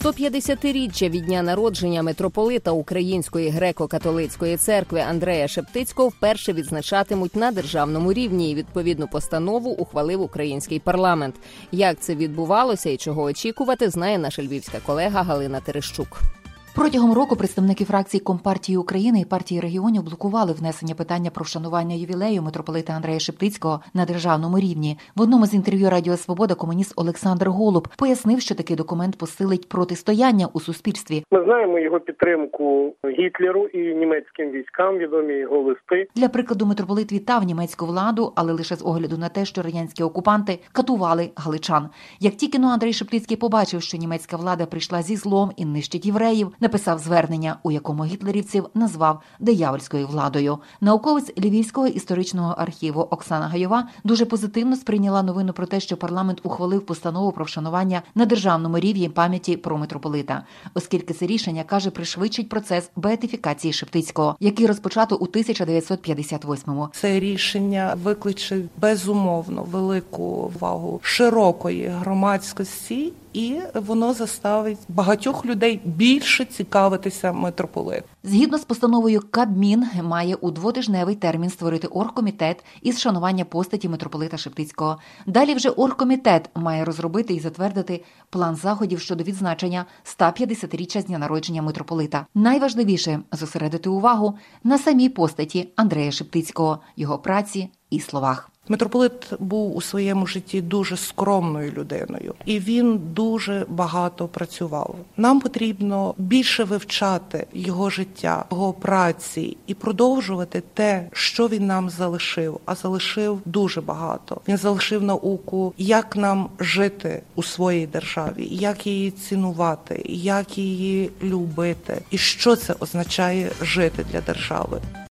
150-річчя від дня народження митрополита Української греко-католицької церкви Андрея Шептицького вперше відзначатимуть на державному рівні, і відповідну постанову ухвалив український парламент. Як це відбувалося і чого очікувати, знає наша львівська колега Галина Терещук. Протягом року представники фракцій Компартії України і Партії регіонів блокували внесення питання про вшанування ювілею митрополита Андрея Шептицького на державному рівні. В одному з інтерв'ю Радіо Свобода комуніст Олександр Голуб пояснив, що такий документ посилить протистояння у суспільстві. Ми знаємо його підтримку Гітлеру і німецьким військам, відомі його листи. Для прикладу, митрополит вітав німецьку владу, але лише з огляду на те, що радянські окупанти катували галичан. Як тільки Андрей Шептицький побачив, що німецька влада прийшла зі злом і нищить євреїв, написав звернення, у якому гітлерівців назвав диявольською владою. Науковець Львівського історичного архіву Оксана Гайова дуже позитивно сприйняла новину про те, що парламент ухвалив постанову про вшанування на державному рівні пам'яті про митрополита, оскільки це рішення, каже, пришвидшить процес беатифікації Шептицького, який розпочато у 1958-му. Це рішення викличе безумовно велику увагу широкої громадськості, і воно заставить багатьох людей більше цікавитися митрополитом. Згідно з постановою, Кабмін має у 2-тижневий термін створити оргкомітет із вшанування постаті митрополита Шептицького. Далі вже оргкомітет має розробити і затвердити план заходів щодо відзначення 150-річчя з дня народження митрополита. Найважливіше – зосередити увагу на самій постаті Андрея Шептицького, його праці і словах. Митрополит був у своєму житті дуже скромною людиною, і він дуже багато працював. Нам потрібно більше вивчати його життя, його праці і продовжувати те, що він нам залишив, а залишив дуже багато. Він залишив науку, як нам жити у своїй державі, як її цінувати, як її любити, і що це означає жити для держави.